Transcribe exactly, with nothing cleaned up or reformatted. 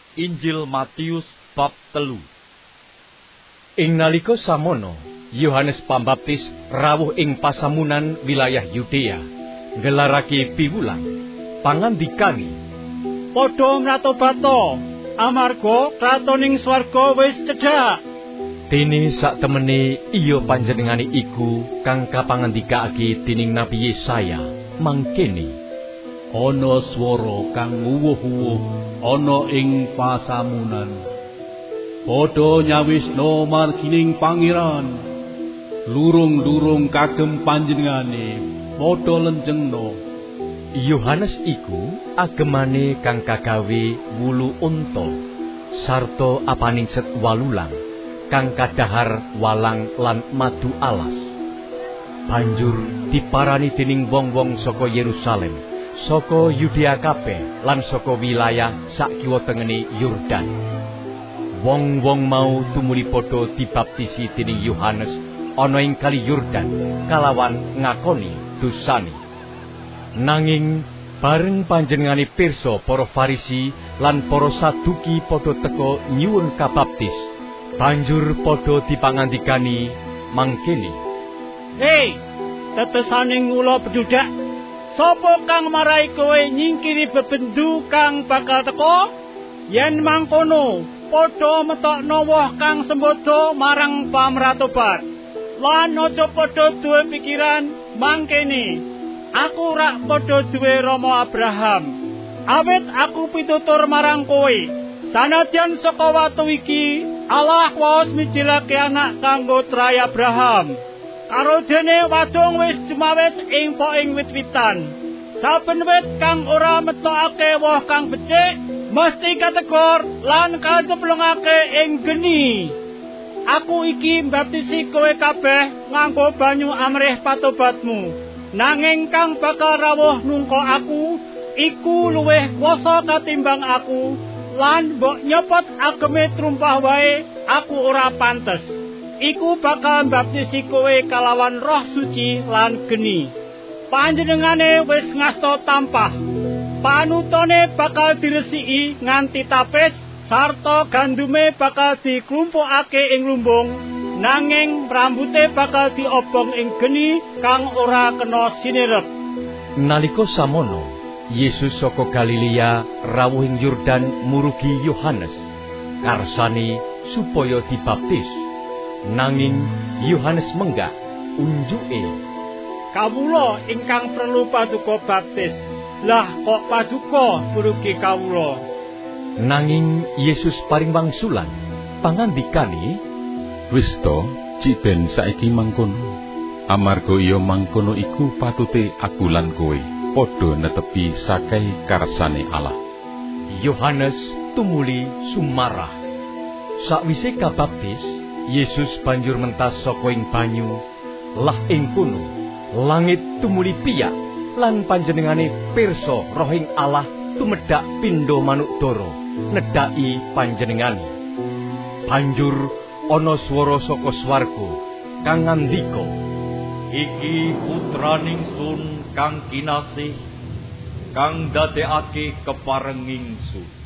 Injil Matius bab telu. Ing nalika samono Yohanes Pambaptis rawuh ing pasamunan wilayah Yudea nggelarake piwulang pangandikane, "Padha mratobato, amarga kratoning swarga wis cedhak." Dene sak temene iya panjenengane iku kang kapangandikake dening Nabi Yesaya mangkene, "Ana swara kang nguwuh-uwuh ana ing pasamunan. Padha nyawisna margining pangeran. Lurung-lurung kagem panjenengane padha lenjengna." Yohanes iku agemane kang kagawe wulu unta sarta apaningset walulang kang kadahar walang lan madu alas. Banjur diparani dening wong-wong saka Yerusalem, saka Yudea kabeh lan saka wilayah sak kiwa tengene Yordan. Wong-wong mau tumuli padha dibaptisi dening Yohanes ana ing kali Yordan kalawan ngakoni dosane. Nanging bareng panjenengane pirsa para Farisi lan para Saduki padha teka nyuwun kabaptis, banjur padha dipangandikani mangkene, "Hei, tetesaning ula bedudak, sapa kang marai kowe nyingkiri bebendu kang bakal teka? Yen mangkono, padha metokno woh kang sembodo marang pamratobat. Lan aja padha duwe pikiran mangkene, aku rak padha duwe Rama Abraham. Awit aku pitutur marang kowe, sanadyan saka watu iki Allah waos mijilake anak kanggo trai Abraham. Karo dene wadung wis jumawit ing poing wit-witan. Saben wit kang ora metokake woh kang becik mesti kategor lan kaceplungake ing geni. Aku iki mbaptisi kowe kabeh nganggo banyu amrih patobatmu. Nanging kang bakal rawuh nungko aku iku luwih kuwasa katimbang aku, lan mbok nyopot ageme trumpah wae aku ora pantes. Iku bakal mbaptisi kowe kalawan Roh Suci lan geni. Panjenengane wis ngasta tampah. Panutone bakal diresiki nganti tapis, sarta gandume bakal diklumpukake ing lumbung, nanging rambute bakal diobong ing geni kang ora kena sinirep." Nalika samono Yesus saka Galilea rawuh ing Yordan murugi Yohanes karsane supaya dibaptis. Nanging Yohanes menggak unjuke, "Kawula ingkang perlu paduka baptis. Lah kok paduka murugi kawula?" Nanging Yesus paring wangsulan pangandikane, "Wis to, cik ben saiki mangkono. Amarga iya mangkono iku patute aku lan kowe padha netepi sakai karsane Allah." Yohanes tumuli sumarah. Sakwise kabaptis, Yesus banjur mentas saka ing banyu. Lah ing kono langit tumuli piyak lan panjenengane pirsa Rohing Allah tumedhak pindha manukdara nedhaki panjenengane. Banjur ana swara saka swarga kang ngandika, "Iki putraning Sun kang kinasih, kang dadekake kepareng ingsun."